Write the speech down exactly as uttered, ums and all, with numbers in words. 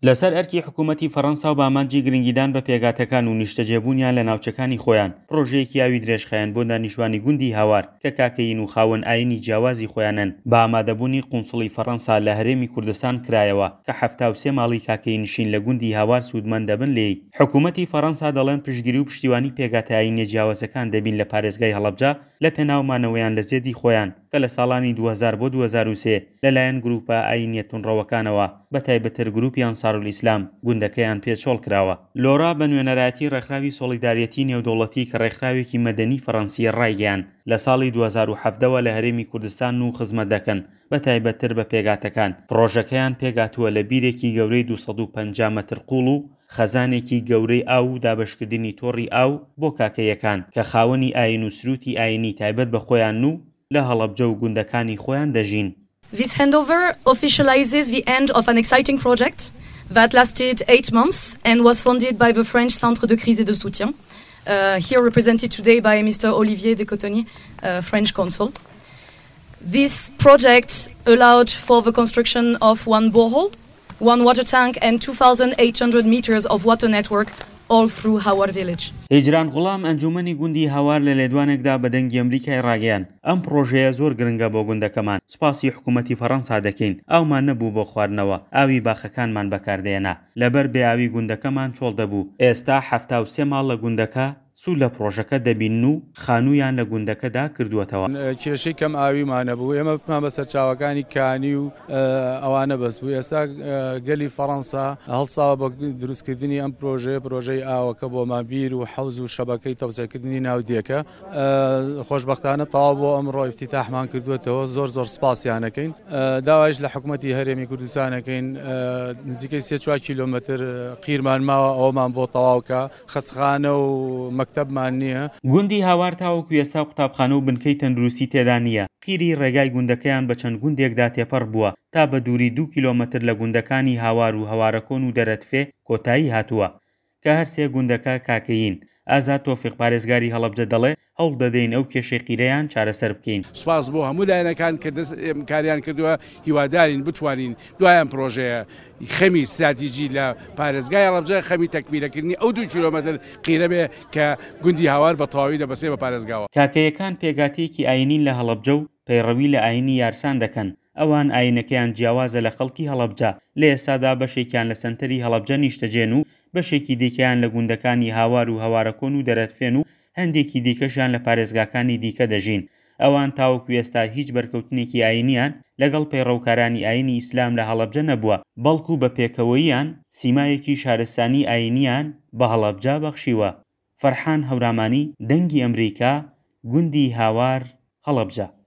لەسەر ئەرکی حکوومەتی فەڕەنسا و بامانجی گرنگیدان بە پێگاتەکان و نیشتەجێبوونیان لە ناوچەکانی خۆیان پرۆژەیەکی یاوی درێژخایەن بۆ دانیشتوانی گوندی هاوار کە کاکەین و خاوەن ئاینی جیاوازی خۆیانن بە ئامادەبوونی قونسڵی فەڕەنسا لە هەرێمی کوردستان کرایەوە کە حەفتا و سێ ماڵی کاکەین نشین لە گوندی هاوار سوودمەند دەبن لێی. حکوومەتی فەڕەنسا دەڵێن پشتگیری و پشتیوانی پێگاتە ئاینیە جیاوازەکان دەبین لە پارێزگای هەڵەبجە لە پێناومانەوەیان لە زێدی خۆیان کە لە ساڵانی دوو هەزار بۆ دوو هەزار و سێ لەلایەن گروپە ئاینیە تونڕەوەکانەوە بە تایبەتتر گروپی ئەنسارولیسلام گوندەکەیان پێچۆڵ کراوە. لۆرا بە نوێنەرایەتی ڕێکخراوی سۆلیدارەتی نێودەوڵەتی کە ڕێکخراوێکی مەدەنی فەڕەنسیە ڕایگەیان لە ساڵی دوو هەزار و هەفتەوە لە هەرێمی کوردستان و خزمەت دەکەن بە تایبەتتر بە پێگاتەکان. پرۆژەکەیان پێگاتووە لە بیرێکی گەورەی دوو سەد و پەنجا مەتر قوڵ و خەزانێکی گەورەی ئاو و دابەشکردنی تۆڕی ئاو بۆ کاکەیەکان کە خاوەنی ئاین و سروتی ئاینی تایبەت بە خۆیان و لە هەڵەبجە و گوندەکانی خۆیان دەژین. This handover officializes the end of an exciting project that lasted eight months and was funded by the French Centre de Crise et de Soutien, uh, here represented today by Mister Olivier de Cotonny, uh, French consul. This project allowed for the construction of one borehole, one water tank and two thousand eight hundred meters of water network all through Hawar village. هیجران غوڵام ئەنجومەنی گوندی هاوار لە لێدوانێکدا بە دەنگی ئەمریکای ڕاگەیان ئەم پرۆژەیە زۆر گرنگە بۆ گوندەکەمان. سوپاسی حکوومەتی فەڕەنسا دەکەین. ئاومان نەبوو بۆ خواردنەوە، ئاوی باخەکانمان بەکاردێنا. لەبەر بێئاوی گوندەکەمان چۆڵ دەبوو. ئێستا حەفتا و سێ ماڵ لە گوندەکە سوود لە پرۆژەکە دەبین و خانوویان لە گوندەکەدا کردووەتەوە. کێشەی کەم ئاویمانە بوو، ئێمە بمان بەسەر چاوەکانی کانی و ئەوانە بەس بوو. ئێستا گەلی فەڕەنسا هەڵساوە بە دروستکردنی ئەم پرۆژەیە پرۆژەی ئاوەکە بۆمان بیر و حەوز و شەبەکەی تەوسێکردنی ناودیەکە. خۆشبەختانە تەواو بۆ ئەمڕۆ ئیفتیتاحمان کردوێتەوە. زۆر زۆر سپاسیانەکەین. داوایش لە حکوومەتی هەرێمی کوردستانەکەین نزیکەی سێ چوار کیلۆمەتر قیرمان ماوە ئەومان بۆ تەواوکە. خەسخانە و مەکتەبمان نییە. گوندی هاوار تاوەکو ئێستا قوتابخانە و بنکەی تەندروستی تێدا نییە. قیری ڕێگای گوندەکەیان بە چەند گوندێکدا تێپەڕ بووە تا بە دووری دوو کیلۆمەتر لە گوندەکانی هاوار و هەوارەکۆن و دەرەتفێ کۆتایی هاتووە کە هەر سێ گوندەکە کاکەین. ئازاد تۆفیق پارێزگاری هەڵەبجە دەڵێ هەوڵ دەدەین ئەو کێشەی قیرەیان چارەسەر بکەین. سوپاس بۆ هەموو لایەنەکان کە کاریان کردووە، هیوادارین بتوانین دوایان پرۆژەیە خەمی استراتیژی لە پارێزگای هەڵەبجە خەمی تەکمیلەکردنی ئەو دوو کیلۆمەتر قیرە بێ کە گوندی هاوار بە تەواوی دەبەسێ بە پارێزگاوە. کاکەیەکان پێگاتێکی ئاینین لە هەڵەبجە و پەیڕەوی لە ئاینی یارسان دەکەن. ئەوان ئاینەکەیان جیاوازە لە خەڵکی هەڵەبجە. لە ئێستادا بەشێکیان لە سەنتەری هەڵەبجە نیشتەجێن و بەشێکی دیکەیان لە گوندەکانی هاوار و هەوارەکۆن و دەرەتفێن و هەندێکی دیکەشیان لە پارێزگاکانی دیکە دەژین. ئەوان تاوەکو ئێستا هیچ بەرکەوتنێکی ئاینیان لەگەڵ پەیڕەوکارانی ئاینی ئیسلام لە هەڵەبجە نەبووە، بەڵکو بە پێکەوەییان سیمایەکی شارستانی ئاینیان بە هەڵەبجە بەخشیوە. فەرحان هەورامانی، دەنگی ئەمریکا، گوندی هاوار، هەڵەبجە.